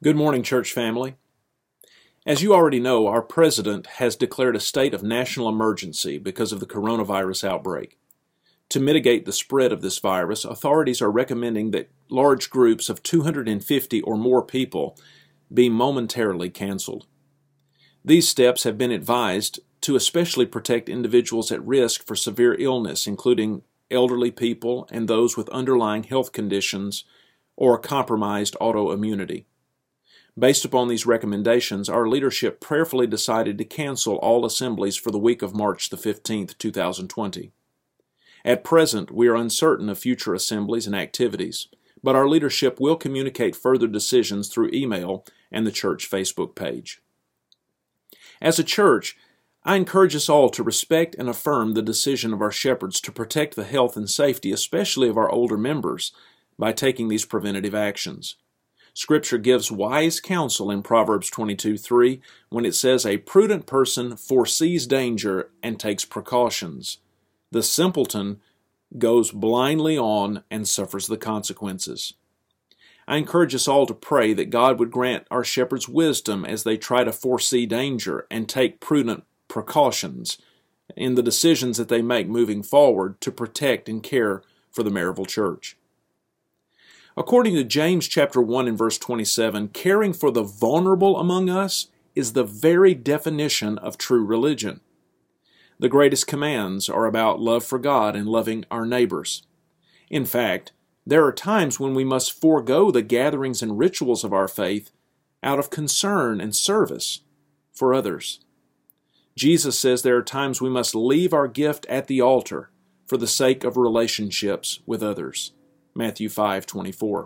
Good morning, church family. As you already know, our president has declared a state of national emergency because of the coronavirus outbreak. To mitigate the spread of this virus, authorities are recommending that large groups of 250 or more people be momentarily canceled. These steps have been advised to especially protect individuals at risk for severe illness, including elderly people and those with underlying health conditions or compromised autoimmunity. Based upon these recommendations, our leadership prayerfully decided to cancel all assemblies for the week of March the 15th, 2020. At present, we are uncertain of future assemblies and activities, but our leadership will communicate further decisions through email and the church Facebook page. As a church, I encourage us all to respect and affirm the decision of our shepherds to protect the health and safety, especially of our older members, by taking these preventative actions. Scripture gives wise counsel in Proverbs 22:3 when it says, "A prudent person foresees danger and takes precautions. The simpleton goes blindly on and suffers the consequences." I encourage us all to pray that God would grant our shepherds wisdom as they try to foresee danger and take prudent precautions in the decisions that they make moving forward to protect and care for the Maryville Church. According to James chapter 1 and verse 27, caring for the vulnerable among us is the very definition of true religion. The greatest commands are about love for God and loving our neighbors. In fact, there are times when we must forego the gatherings and rituals of our faith out of concern and service for others. Jesus says there are times we must leave our gift at the altar for the sake of relationships with others. Matthew 5:24.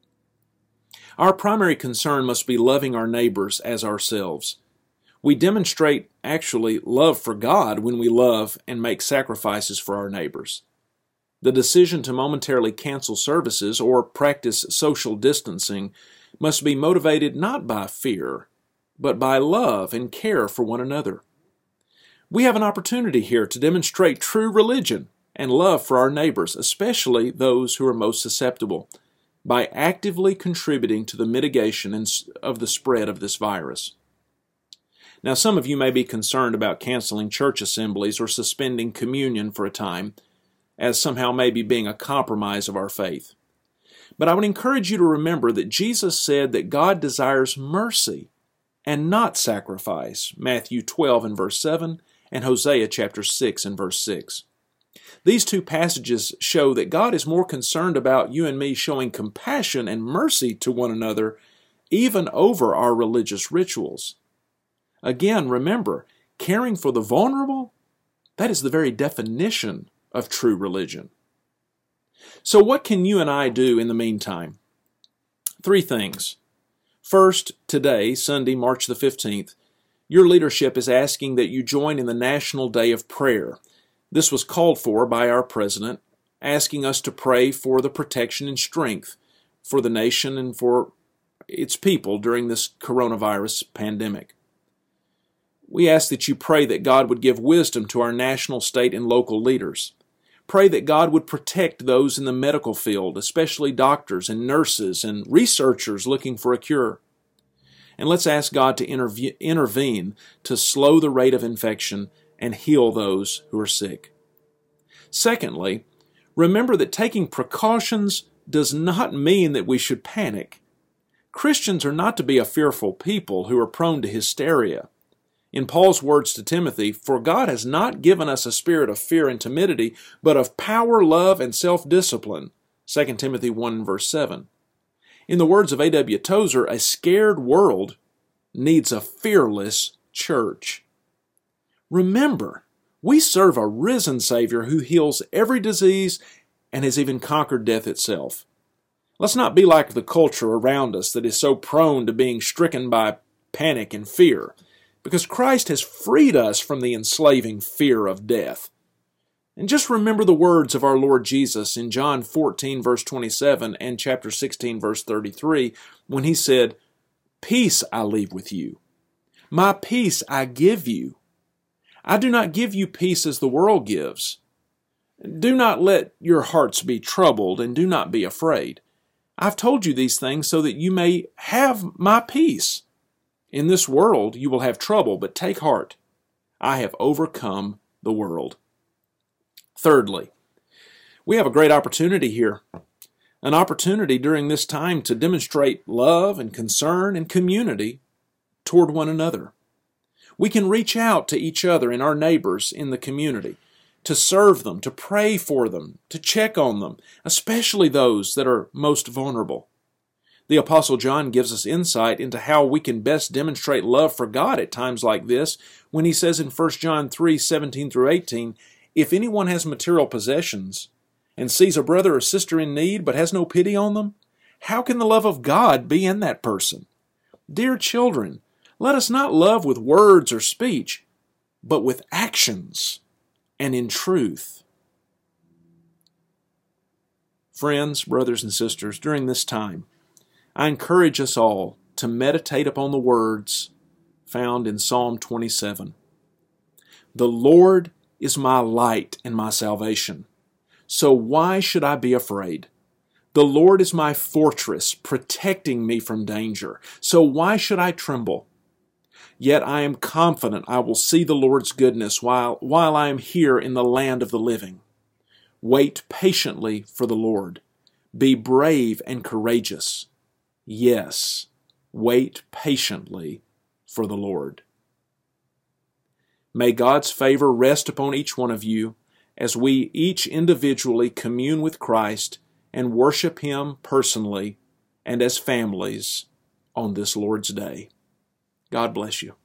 Our primary concern must be loving our neighbors as ourselves. We demonstrate, actually, love for God when we love and make sacrifices for our neighbors. The decision to momentarily cancel services or practice social distancing must be motivated not by fear, but by love and care for one another. We have an opportunity here to demonstrate true religion and love for our neighbors, especially those who are most susceptible, by actively contributing to the mitigation of the spread of this virus. Now, some of you may be concerned about canceling church assemblies or suspending communion for a time, as somehow maybe being a compromise of our faith. But I would encourage you to remember that Jesus said that God desires mercy and not sacrifice, Matthew 12 and verse 7, and Hosea chapter 6 and verse 6. These two passages show that God is more concerned about you and me showing compassion and mercy to one another, even over our religious rituals. Again, remember, caring for the vulnerable, that is the very definition of true religion. So what can you and I do in the meantime? 3 things. First, today, Sunday, March the 15th, your leadership is asking that you join in the National Day of Prayer. This was called for by our president, asking us to pray for the protection and strength for the nation and for its people during this coronavirus pandemic. We ask that you pray that God would give wisdom to our national, state, and local leaders. Pray that God would protect those in the medical field, especially doctors and nurses and researchers looking for a cure. And let's ask God to intervene to slow the rate of infection and heal those who are sick. Secondly, remember that taking precautions does not mean that we should panic. Christians are not to be a fearful people who are prone to hysteria. In Paul's words to Timothy, "For God has not given us a spirit of fear and timidity, but of power, love, and self-discipline." 2 Timothy 1 verse 7. In the words of A.W. Tozer, a scared world needs a fearless church. Remember, we serve a risen Savior who heals every disease and has even conquered death itself. Let's not be like the culture around us that is so prone to being stricken by panic and fear, because Christ has freed us from the enslaving fear of death. And just remember the words of our Lord Jesus in John 14 verse 27 and chapter 16 verse 33 when he said, "Peace I leave with you. My peace I give you. I do not give you peace as the world gives. Do not let your hearts be troubled and do not be afraid. I've told you these things so that you may have my peace. In this world you will have trouble, but take heart. I have overcome the world. Thirdly, we have a great opportunity here. An opportunity during this time to demonstrate love and concern and community toward one another. We can reach out to each other and our neighbors in the community to serve them, to pray for them, to check on them, especially those that are most vulnerable. The Apostle John gives us insight into how we can best demonstrate love for God at times like this when he says in 1 John 3:17 through 18, "If anyone has material possessions and sees a brother or sister in need but has no pity on them, how can the love of God be in that person? Dear children, let us not love with words or speech, but with actions and in truth." Friends, brothers and sisters, during this time, I encourage us all to meditate upon the words found in Psalm 27. "The Lord is my light and my salvation, so why should I be afraid? The Lord is my fortress, protecting me from danger, so why should I tremble? Yet I am confident I will see the Lord's goodness while I am here in the land of the living. Wait patiently for the Lord. Be brave and courageous. Yes, wait patiently for the Lord." May God's favor rest upon each one of you as we each individually commune with Christ and worship Him personally and as families on this Lord's Day. God bless you.